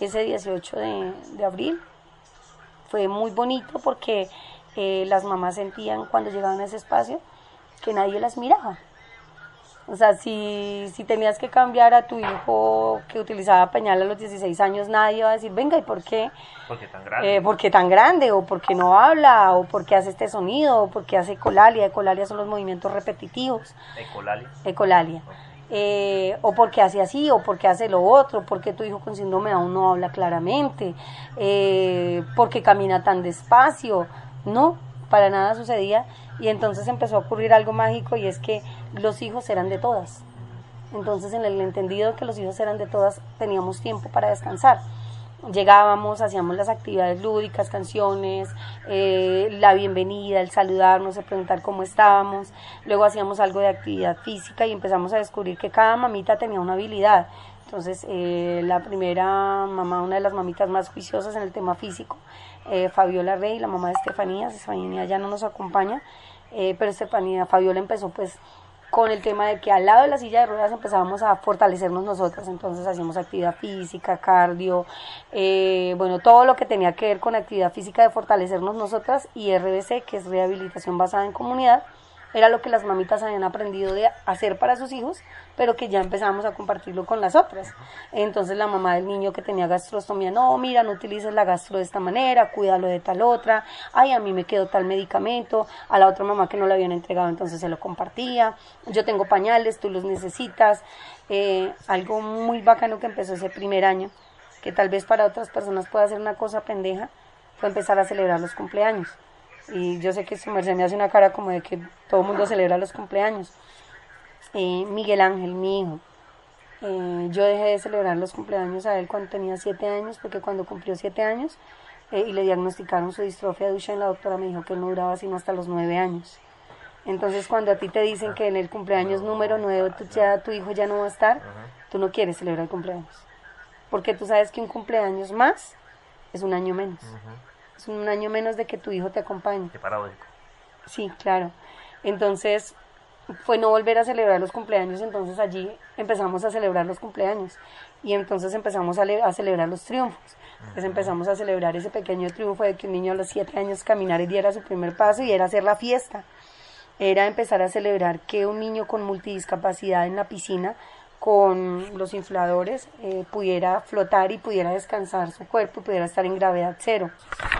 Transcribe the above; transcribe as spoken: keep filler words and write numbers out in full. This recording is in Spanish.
ese dieciocho de, de abril. Fue muy bonito porque eh, las mamás sentían cuando llegaban a ese espacio que nadie las miraba. O sea, si, si tenías que cambiar a tu hijo que utilizaba pañal a los dieciséis años, nadie iba a decir, venga, ¿y por qué? ¿Por qué tan grande? Eh, ¿Por qué tan grande? ¿O por qué no habla? ¿O por qué hace este sonido? ¿O por qué hace ecolalia? Ecolalia son los movimientos repetitivos. ¿Ecolalia? Ecolalia. Eh, o porque hace así, o porque hace lo otro, porque tu hijo con síndrome de Down no habla claramente, eh, porque camina tan despacio. No, para nada sucedía. Y entonces empezó a ocurrir algo mágico, y es que los hijos eran de todas. Entonces, en el entendido de que los hijos eran de todas, teníamos tiempo para descansar. Llegábamos, hacíamos las actividades lúdicas, canciones, eh, la bienvenida, el saludarnos, el preguntar cómo estábamos. Luego hacíamos algo de actividad física y empezamos a descubrir que cada mamita tenía una habilidad. Entonces, eh, la primera mamá, una de las mamitas más juiciosas en el tema físico, eh, Fabiola Rey, la mamá de Estefanía. Estefanía ya no nos acompaña, eh, pero Estefanía, Fabiola empezó pues con el tema de que al lado de la silla de ruedas empezábamos a fortalecernos nosotras. Entonces hacíamos actividad física, cardio, eh, bueno, todo lo que tenía que ver con actividad física de fortalecernos nosotras, y R B C, que es rehabilitación basada en comunidad, era lo que las mamitas habían aprendido de hacer para sus hijos, pero que ya empezamos a compartirlo con las otras. Entonces la mamá del niño que tenía gastrostomía, no, mira, no utilices la gastro de esta manera, cuídalo de tal otra, ay, a mí me quedó tal medicamento, a la otra mamá que no lo habían entregado, entonces se lo compartía, yo tengo pañales, tú los necesitas. Eh, algo muy bacano que empezó ese primer año, que tal vez para otras personas pueda ser una cosa pendeja, fue empezar a celebrar los cumpleaños. Y yo sé que su merced me hace una cara como de que todo el mundo celebra los cumpleaños. Eh, Miguel Ángel, mi hijo, eh, yo dejé de celebrar los cumpleaños a él cuando tenía siete años, porque cuando cumplió siete años eh, y le diagnosticaron su distrofia de Duchenne, la doctora me dijo que él no duraba sino hasta los nueve años. Entonces, cuando a ti te dicen que en el cumpleaños número nueve tu, ya, tu hijo ya no va a estar, tú no quieres celebrar el cumpleaños, porque tú sabes que un cumpleaños más es un año menos. Es un año menos de que tu hijo te acompañe. Qué paradójico. Sí, claro. Entonces, fue no volver a celebrar los cumpleaños. Entonces allí empezamos a celebrar los cumpleaños. Y entonces empezamos a, a celebrar los triunfos. Entonces empezamos a celebrar ese pequeño triunfo de que un niño a los siete años caminara y diera su primer paso, y era hacer la fiesta. Era empezar a celebrar que un niño con multidiscapacidad en la piscina, con los infladores, eh, pudiera flotar y pudiera descansar su cuerpo y pudiera estar en gravedad cero.